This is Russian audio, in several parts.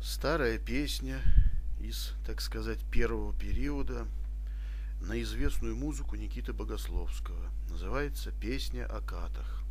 Старая песня из, так сказать, первого периода на известную музыку Никиты Богословского. Называется «Песня о катах».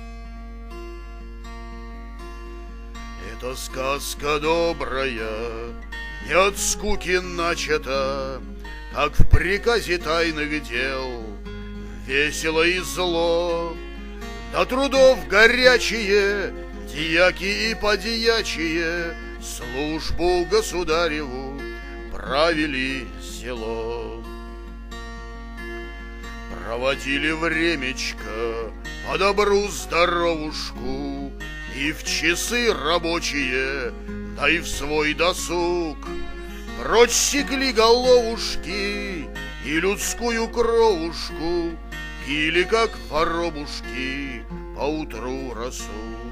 Это сказка добрая, не от скуки начата, как в приказе тайных дел, весело и зло. До трудов горячие, дьяки и подьячие службу государеву правили село. Проводили времечко по добру здоровушку и в часы рабочие, да и в свой досуг. Прочь секли головушки и людскую кровушку, пили, как воробушки, поутру росу.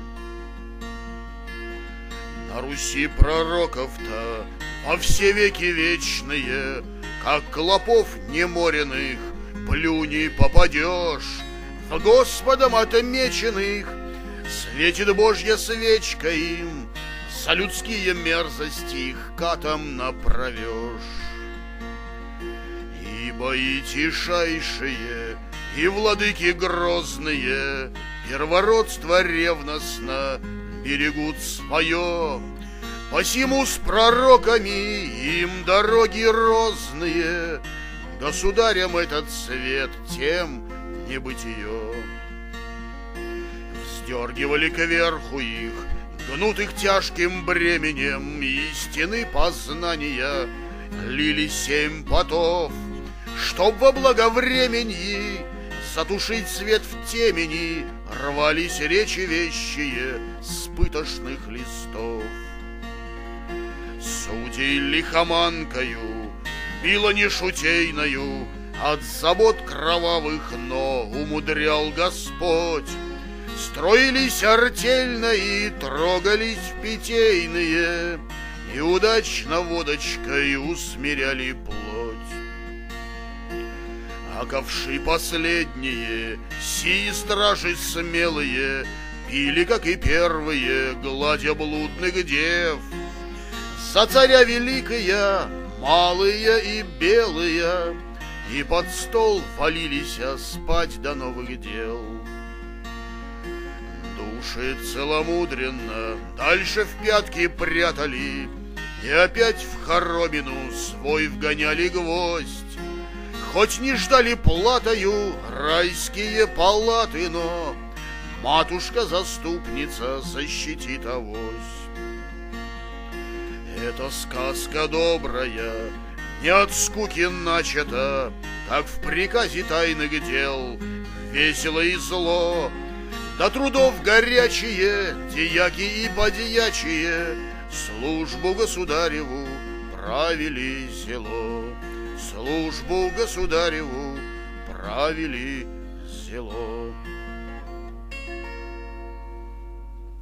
На Руси пророков-то во все веки вечные, как клопов неморенных, плюни попадешь. В Господом отмеченных светит Божья свечка им, за людские мерзости их катом направешь. Ибо и тишайшие, и владыки грозные первородство ревностно берегут свое. Посему с пророками им дороги розные, государям этот свет, тем небытие. Вздергивали кверху их, гнут их тяжким бременем, истины познания лили 7 потов, чтоб во благовременье затушить свет в темени рвались речи вещие с пытошных листов. Судей лихоманкою, било не шутейною, от забот кровавых, но умудрял Господь. Строились артельно и трогались питейные, и удачно водочкой усмиряли плоть. А ковши последние, сии стражи смелые, пили, как и первые, гладя блудных дев. За царя великая, малые и белые, и под стол валились спать до новых дел. Души целомудренно дальше в пятки прятали, и опять в хоромину свой вгоняли гвоздь. Хоть не ждали платою райские палаты, но матушка-заступница защитит авось. Это сказка добрая, не от скуки начата, как в приказе тайных дел, весело и зло. До трудов горячие, дьяки и подьячие службу государеву правили село. Службу государеву правили село.